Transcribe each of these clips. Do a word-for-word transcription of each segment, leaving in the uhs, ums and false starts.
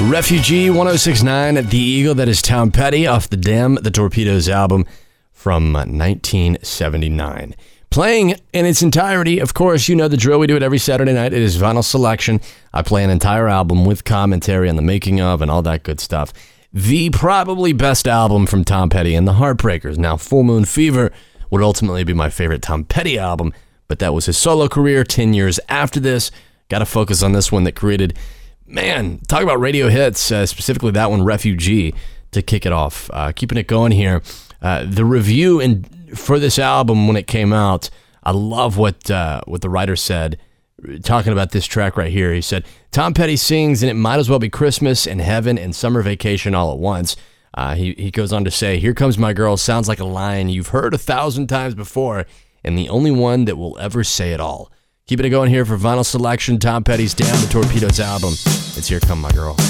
Refugee, one oh six point nine at The Eagle. That is Tom Petty off the Damn the Torpedoes album from nineteen seventy-nine. Playing in its entirety, of course, you know the drill. We do it every Saturday night. It is Vinyl Selection. I play an entire album with commentary on the making of and all that good stuff. The probably best album from Tom Petty and the Heartbreakers. Now, Full Moon Fever would ultimately be my favorite Tom Petty album, but that was his solo career ten years after this. Got to focus on this one that created, man, talk about radio hits, uh, specifically that one, Refugee, to kick it off. Uh, keeping it going here. Uh, the review in, for this album when it came out, I love what uh, what the writer said, talking about this track right here. He said, Tom Petty sings, and it might as well be Christmas and heaven and summer vacation all at once. Uh, he, he goes on to say, Here Comes My Girl sounds like a line you've heard a thousand times before, and the only one that will ever say it all. Keeping it going here for Vinyl Selection, Tom Petty's Damn the Torpedoes album. It's Here Come My Girl.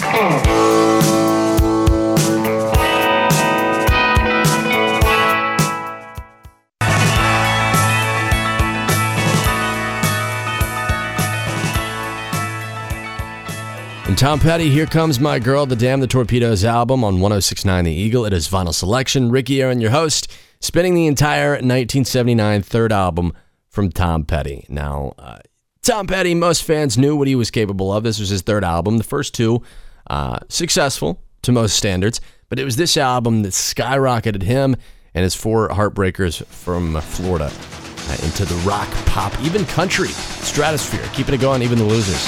And Tom Petty, Here Comes My Girl, the Damn the Torpedoes album on one oh six point nine The Eagle. It is Vinyl Selection. Ricky Aaron, your host, spinning the entire nineteen seventy-nine third album from Tom Petty. Now, uh, Tom Petty, most fans knew what he was capable of. This was his third album. The first two, uh, successful to most standards, but it was this album that skyrocketed him and his four heartbreakers from Florida uh, into the rock, pop, even country stratosphere. Keeping it going, even the losers.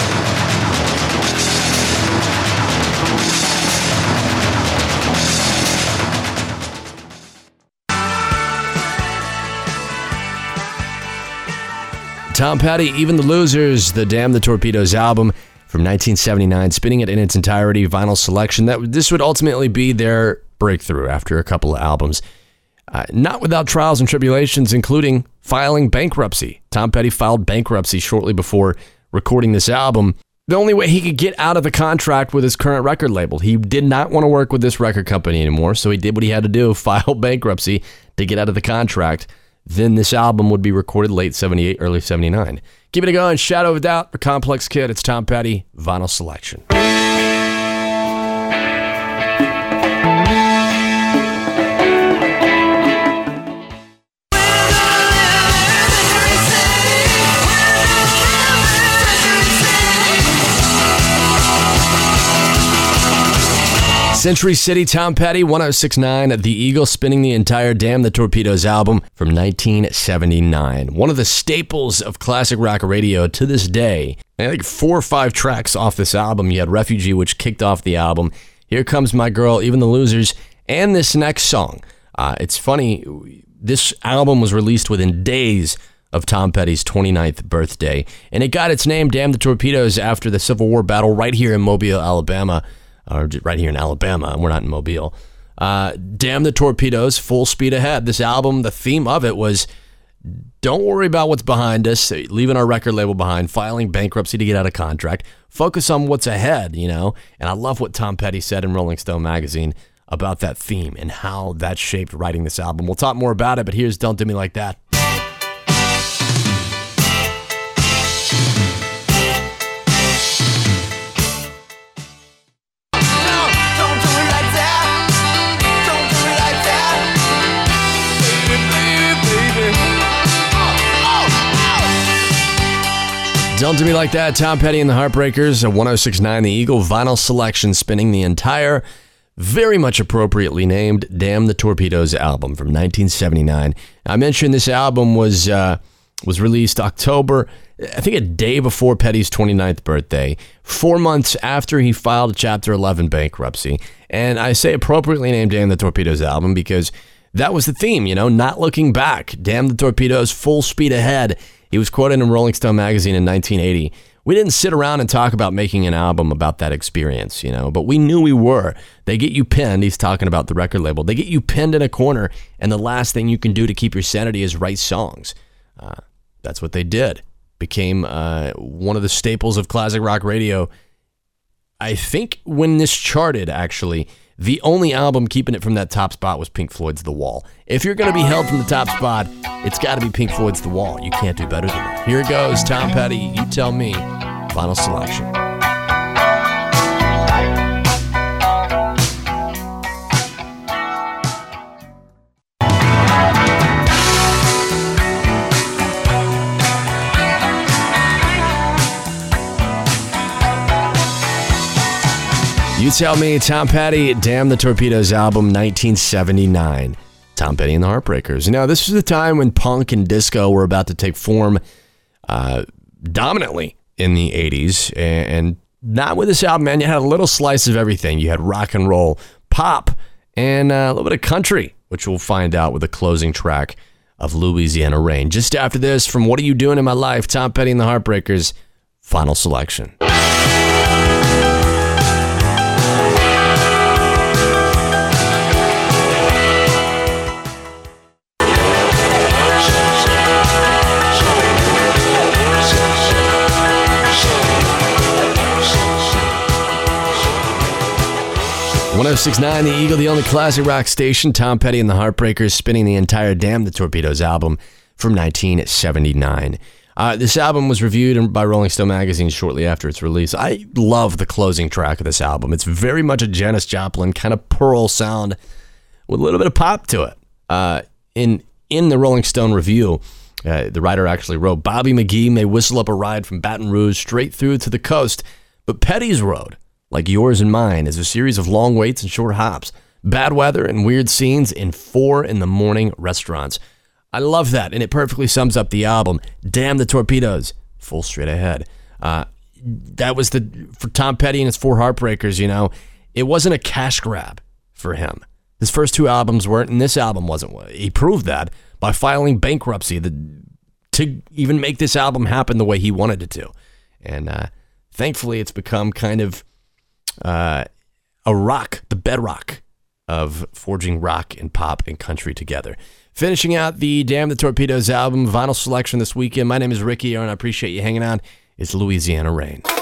Tom Petty, Even the Losers, the Damn the Torpedoes album from nineteen seventy-nine, spinning it in its entirety, Vinyl Selection. That this would ultimately be their breakthrough after a couple of albums. Uh, not without trials and tribulations, including filing bankruptcy. Tom Petty filed bankruptcy shortly before recording this album. The only way he could get out of the contract with his current record label. He did not want to work with this record company anymore, so he did what he had to do, file bankruptcy to get out of the contract. Then this album would be recorded late seventy-eight, early seventy-nine. Keeping it going, Shadow of a Doubt, for Complex Kid. It's Tom Petty, Vinyl Selection. Century City, Tom Petty, one oh six point nine, The Eagle, spinning the entire Damn the Torpedoes album from nineteen seventy-nine. One of the staples of classic rock radio to this day. I think four or five tracks off this album. You had Refugee, which kicked off the album. Here Comes My Girl, Even the Losers, and this next song. Uh, it's funny, this album was released within days of Tom Petty's twenty-ninth birthday, and it got its name, Damn the Torpedoes, after the Civil War battle right here in Mobile, Alabama. Or right here in Alabama, and we're not in Mobile. Uh, Damn the Torpedoes, Full Speed Ahead. This album, the theme of it was, don't worry about what's behind us, leaving our record label behind, filing bankruptcy to get out of contract. Focus on what's ahead, you know? And I love what Tom Petty said in Rolling Stone magazine about that theme and how that shaped writing this album. We'll talk more about it, but here's Don't Do Me Like That. Don't Do Me Like That, Tom Petty and the Heartbreakers, a one oh six point nine The Eagle, Vinyl Selection, spinning the entire, very much appropriately named Damn the Torpedoes album from nineteen seventy-nine. I mentioned this album was uh, was released October, I think a day before Petty's twenty-ninth birthday, four months after he filed Chapter eleven bankruptcy. And I say appropriately named Damn the Torpedoes album because that was the theme, you know, not looking back. Damn the Torpedoes, full speed ahead. He was quoted in Rolling Stone magazine in nineteen eighty. We didn't sit around and talk about making an album about that experience, you know, but we knew we were. They get you pinned. He's talking about the record label. They get you pinned in a corner, and the last thing you can do to keep your sanity is write songs. Uh, that's what they did. Became uh, one of the staples of classic rock radio. I think when this charted, actually, the only album keeping it from that top spot was Pink Floyd's The Wall. If you're going to be held from the top spot, it's got to be Pink Floyd's The Wall. You can't do better than that. Here it goes, Tom Petty, You Tell Me, Vinyl Selection. You tell me. Tom Petty, Damn the Torpedoes album, nineteen seventy-nine. Tom Petty and the Heartbreakers. Now, this was the time when punk and disco were about to take form uh, dominantly in the eighties. And, and not with this album, man. You had a little slice of everything. You had rock and roll, pop, and uh, a little bit of country, which we'll find out with the closing track of Louisiana Rain. Just after this, from What Are You Doing in My Life, Tom Petty and the Heartbreakers, final selection. one oh six point nine The Eagle, the only classic rock station. Tom Petty and the Heartbreakers spinning the entire Damn the Torpedoes album from nineteen seventy-nine. Uh, this album was reviewed by Rolling Stone magazine shortly after its release. I love the closing track of this album. It's very much a Janis Joplin kind of Pearl sound with a little bit of pop to it. Uh, in in the Rolling Stone review, uh, the writer actually wrote, Bobby McGee may whistle up a ride from Baton Rouge straight through to the coast, but Petty's road, like yours and mine, is a series of long waits and short hops, bad weather and weird scenes in four in the morning restaurants. I love that, and it perfectly sums up the album. Damn the Torpedoes, full straight ahead. Uh, that was the, for Tom Petty and his four Heartbreakers, you know, it wasn't a cash grab for him. His first two albums weren't, and this album wasn't. He proved that by filing bankruptcy the, to even make this album happen the way he wanted it to. And uh, thankfully, it's become kind of Uh, a rock, the bedrock of forging rock and pop and country together. Finishing out the Damn the Torpedoes album vinyl selection this weekend. My name is Ricky, and I appreciate you hanging out. It's Louisiana Rain.